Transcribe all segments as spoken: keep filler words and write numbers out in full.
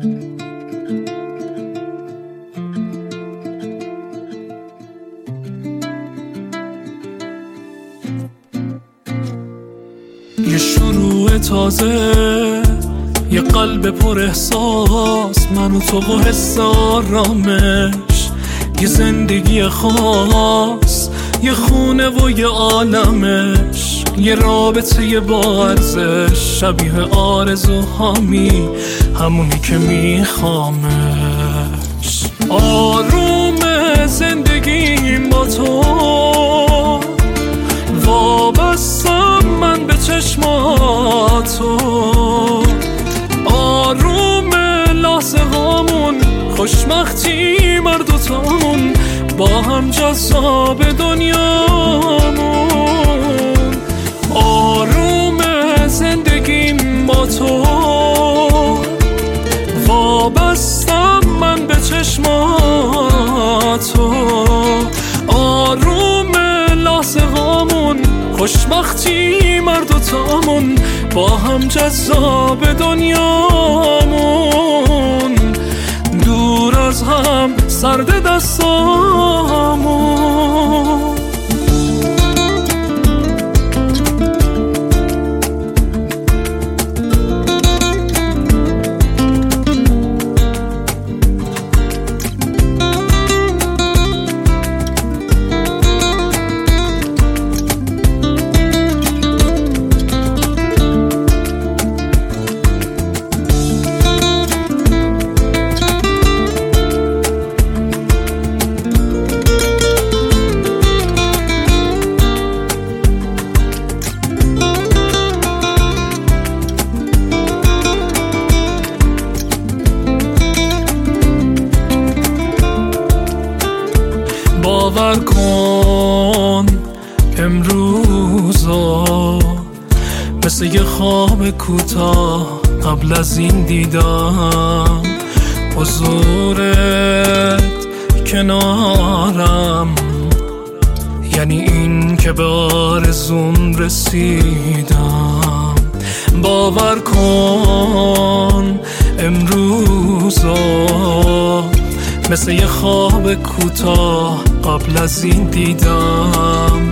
یه شروع تازه، یه قلب پر احساس، من و تو و حس آرامش، یه زندگی خاص، یه خونه و یه عالمش، یه رابطه یه با ارزش، شبیه آرزوهامی، همونی که میخوامش. آروم زندگیم با تو، وابستم من به چشماتو، آروم لحظه‌هامون، خوشبختی مر دوتامون، با هم جذاب دنیامون. آروم زندگیم با تو، وابستم من به چشماتو، آروم لحظه‌هامون، خوشبختی مر دوتامون، با هم جذاب دنیامون. دور از هم سرد دستامون. باور کن امروزا مثل یه خواب کوتاه، قبل از این دیدم حضورت کنارم، یعنی این که به آرزوم رسیدم. باور کن امروزا مثل یه خواب کوتاه، قبل از این دیدم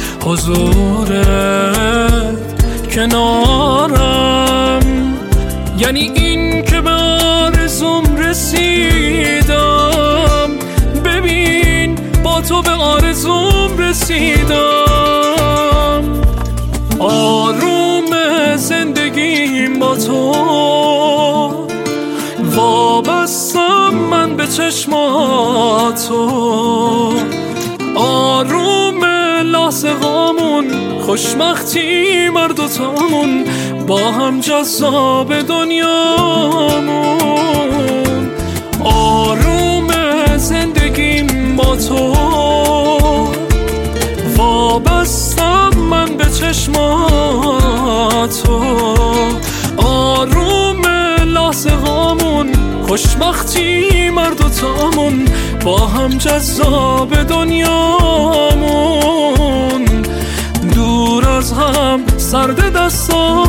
حضورت کنارم، یعنی این که به آرزوم رسیدم. ببین با تو به آرزوم رسیدم. آروم زندگیم با تو، وابستم من به چشماتو، آروم لحظه‌هامون، خوشبختی مر دوتامون، با هم جذاب دنیامون. آروم زندگیم با تو، وابستم من به چشماتو، آروم لحظه‌هامون، خوشبختی مر دوتامون، با هم جذاب دنیامون. دور از هم سرد دستامون.